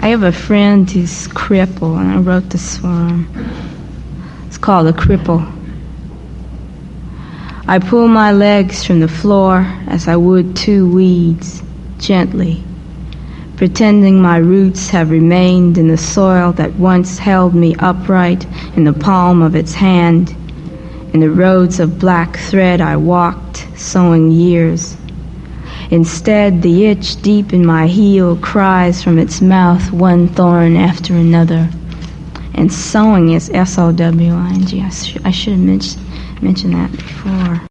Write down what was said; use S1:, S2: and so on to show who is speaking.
S1: I have a friend who's crippled, and I wrote this for him. It's called A Cripple. I pull my legs from the floor as I would two weeds, gently, pretending my roots have remained in the soil that once held me upright in the palm of its hand. In the roads of black thread I walked, sowing years. Instead, the itch deep in my heel cries from its mouth one thorn after another. And sowing is S-O-W-I-N-G. I should have mentioned that before.